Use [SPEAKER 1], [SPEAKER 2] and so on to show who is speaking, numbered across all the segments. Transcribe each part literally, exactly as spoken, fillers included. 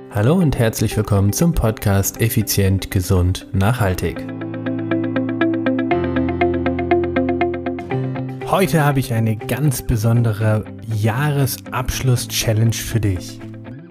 [SPEAKER 1] Hallo und herzlich willkommen zum Podcast Effizient, Gesund, Nachhaltig. Heute habe ich eine ganz besondere Jahresabschluss-Challenge für dich.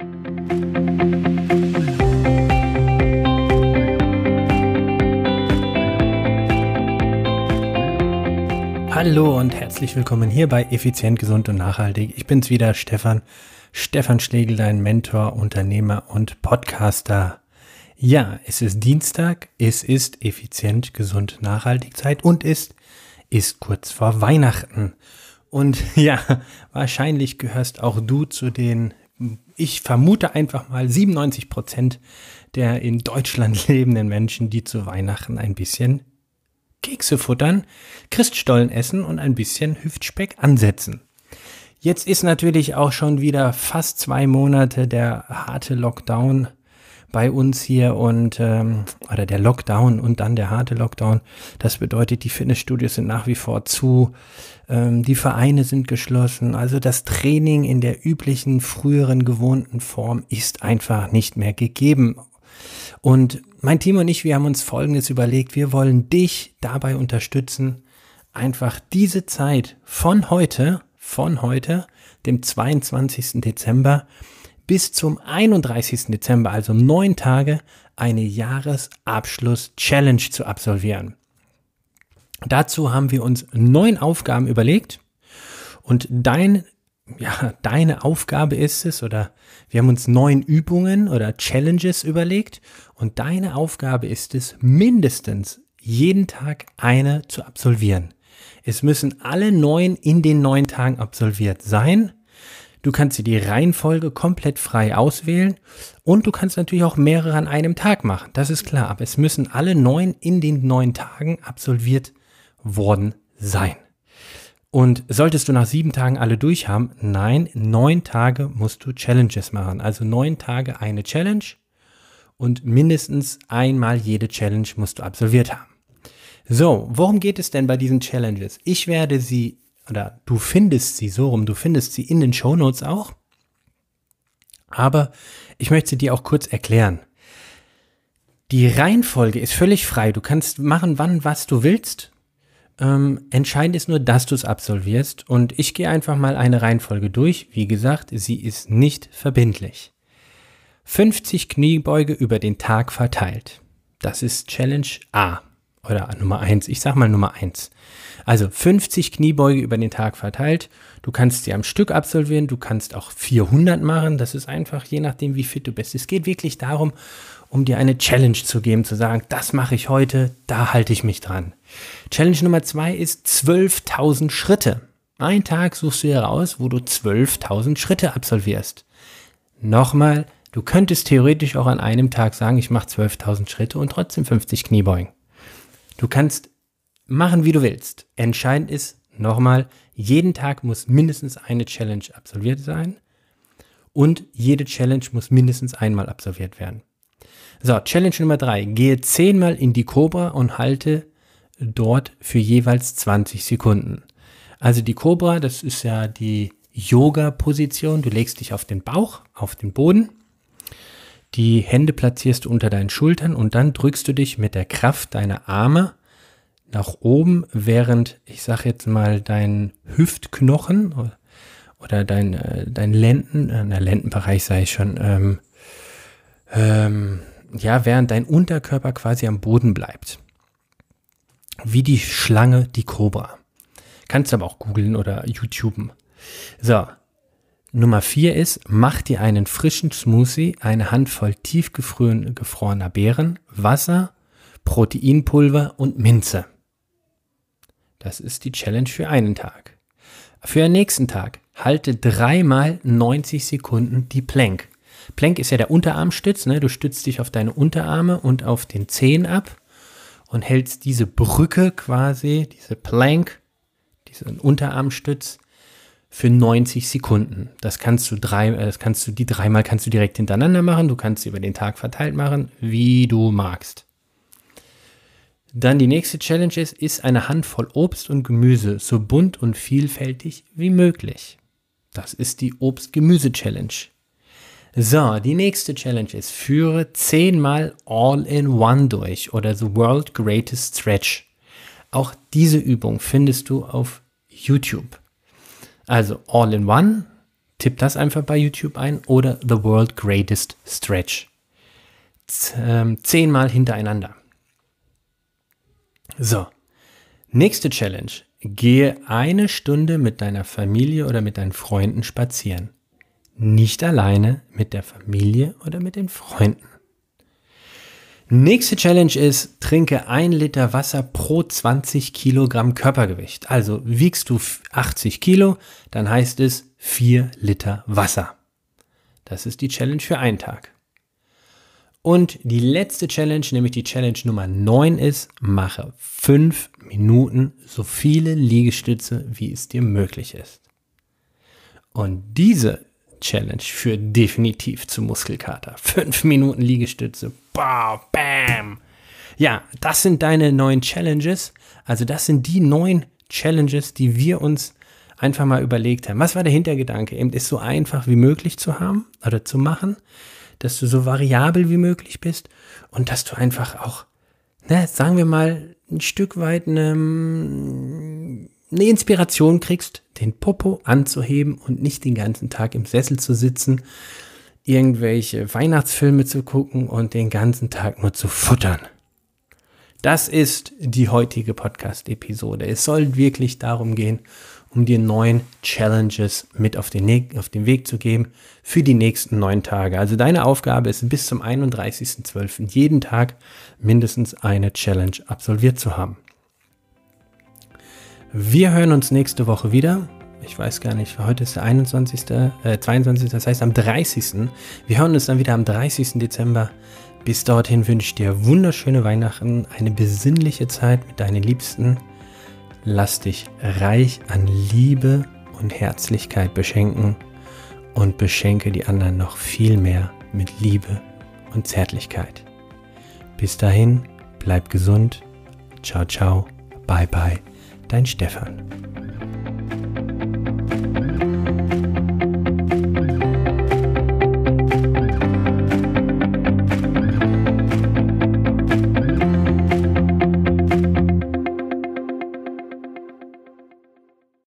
[SPEAKER 1] Hallo und herzlich willkommen hier bei Effizient, Gesund und Nachhaltig. Ich bin's wieder, Stefan. Stefan Schlegel, dein Mentor, Unternehmer und Podcaster. Ja, es ist Dienstag, es ist Effizient, Gesund, Nachhaltig Zeit und es ist kurz vor Weihnachten. Und ja, wahrscheinlich gehörst auch du zu den, ich vermute einfach mal siebenundneunzig Prozent der in Deutschland lebenden Menschen, die zu Weihnachten ein bisschen Kekse futtern, Christstollen essen und ein bisschen Hüftspeck ansetzen. Jetzt ist natürlich auch schon wieder fast zwei Monate der harte Lockdown bei uns hier und ähm, oder der Lockdown und dann der harte Lockdown. Das bedeutet, die Fitnessstudios sind nach wie vor zu, ähm, die Vereine sind geschlossen. Also das Training in der üblichen, früheren, gewohnten Form ist einfach nicht mehr gegeben. Und mein Team und ich, wir haben uns Folgendes überlegt. Wir wollen dich dabei unterstützen, einfach diese Zeit von heute von heute, dem zweiundzwanzigsten Dezember, bis zum einunddreißigsten Dezember, also neun Tage, eine Jahresabschluss-Challenge zu absolvieren. Dazu haben wir uns neun Aufgaben überlegt und dein, ja, deine Aufgabe ist es, oder wir haben uns neun Übungen oder Challenges überlegt und deine Aufgabe ist es, mindestens jeden Tag eine zu absolvieren. Es müssen alle neun in den neun Tagen absolviert sein. Du kannst dir die Reihenfolge komplett frei auswählen und du kannst natürlich auch mehrere an einem Tag machen. Das ist klar, aber es müssen alle neun in den neun Tagen absolviert worden sein. Und solltest du nach sieben Tagen alle durch haben? Nein, neun Tage musst du Challenges machen. Also neun Tage eine Challenge und mindestens einmal jede Challenge musst du absolviert haben. So, worum geht es denn bei diesen Challenges? Ich werde sie, oder du findest sie so rum, du findest sie in den Shownotes auch, aber ich möchte sie dir auch kurz erklären. Die Reihenfolge ist völlig frei, du kannst machen, wann, was du willst. Ähm, entscheidend ist nur, dass du es absolvierst und ich gehe einfach mal eine Reihenfolge durch. Wie gesagt, sie ist nicht verbindlich. fünfzig Kniebeuge über den Tag verteilt. Das ist Challenge A. Oder Nummer eins, ich sag mal Nummer eins. Also fünfzig Kniebeuge über den Tag verteilt. Du kannst sie am Stück absolvieren, du kannst auch vierhundert machen. Das ist einfach, je nachdem wie fit du bist. Es geht wirklich darum, um dir eine Challenge zu geben, zu sagen, das mache ich heute, da halte ich mich dran. Challenge Nummer zwei ist zwölftausend Schritte. Ein Tag suchst du heraus, wo du zwölftausend Schritte absolvierst. Nochmal, du könntest theoretisch auch an einem Tag sagen, ich mache zwölftausend Schritte und trotzdem fünfzig Kniebeugen. Du kannst machen, wie du willst. Entscheidend ist, nochmal, jeden Tag muss mindestens eine Challenge absolviert sein und jede Challenge muss mindestens einmal absolviert werden. So, Challenge Nummer drei. Gehe zehnmal in die Cobra und halte dort für jeweils zwanzig Sekunden. Also die Cobra, das ist ja die Yoga-Position. Du legst dich auf den Bauch, auf den Boden. Die Hände platzierst du unter deinen Schultern und dann drückst du dich mit der Kraft deiner Arme nach oben, während, ich sag jetzt mal, dein Hüftknochen oder dein, äh, dein Lenden, äh, der Lendenbereich sage ich schon, ähm, ähm, ja, während dein Unterkörper quasi am Boden bleibt. Wie die Schlange, die Cobra. Kannst aber auch googeln oder YouTuben. So. Nummer vier ist, mach dir einen frischen Smoothie, eine Handvoll tiefgefrorener Beeren, Wasser, Proteinpulver und Minze. Das ist die Challenge für einen Tag. Für den nächsten Tag halte dreimal neunzig Sekunden die Plank. Plank ist ja der Unterarmstütz, ne? Du stützt dich auf deine Unterarme und auf den Zehen ab und hältst diese Brücke quasi, diese Plank, diesen Unterarmstütz, für neunzig Sekunden. Das kannst du drei, das kannst du, die dreimal kannst du direkt hintereinander machen. Du kannst sie über den Tag verteilt machen, wie du magst. Dann die nächste Challenge ist, iss eine Handvoll Obst und Gemüse, so bunt und vielfältig wie möglich. Das ist die Obst-Gemüse-Challenge. So, die nächste Challenge ist, führe zehnmal All-in-One durch oder The World Greatest Stretch. Auch diese Übung findest du auf YouTube. Also All-in-One, tipp das einfach bei YouTube ein, oder The World Greatest Stretch. Zehnmal hintereinander. So, nächste Challenge. Gehe eine Stunde mit deiner Familie oder mit deinen Freunden spazieren. Nicht alleine, mit der Familie oder mit den Freunden. Nächste Challenge ist, trinke ein Liter Wasser pro zwanzig Kilogramm Körpergewicht. Also wiegst du achtzig Kilo, dann heißt es vier Liter Wasser. Das ist die Challenge für einen Tag. Und die letzte Challenge, nämlich die Challenge Nummer neun ist, mache fünf Minuten so viele Liegestütze, wie es dir möglich ist. Und diese Challenge führt definitiv zu Muskelkater. Fünf Minuten Liegestütze. Boah, bam. Ja, das sind deine neuen Challenges. Also das sind die neun Challenges, die wir uns einfach mal überlegt haben. Was war der Hintergedanke? Eben, es so einfach wie möglich zu haben oder zu machen, dass du so variabel wie möglich bist und dass du einfach auch, ne, sagen wir mal, ein Stück weit eine, eine Inspiration kriegst, den Popo anzuheben und nicht den ganzen Tag im Sessel zu sitzen, irgendwelche Weihnachtsfilme zu gucken und den ganzen Tag nur zu futtern. Das ist die heutige Podcast-Episode. Es soll wirklich darum gehen, um dir neun Challenges mit auf den, auf den Weg zu geben für die nächsten neun Tage. Also deine Aufgabe ist, bis zum einunddreißigsten zwölften jeden Tag mindestens eine Challenge absolviert zu haben. Wir hören uns nächste Woche wieder. Ich weiß gar nicht, heute ist der einundzwanzigste, äh, zweiundzwanzigste, das heißt am dreißigsten Wir hören uns dann wieder am dreißigsten Dezember. Bis dorthin wünsche ich dir wunderschöne Weihnachten, eine besinnliche Zeit mit deinen Liebsten. Lass dich reich an Liebe und Herzlichkeit beschenken und beschenke die anderen noch viel mehr mit Liebe und Zärtlichkeit. Bis dahin, bleib gesund. Ciao, ciao. Bye, bye. Dein Stefan.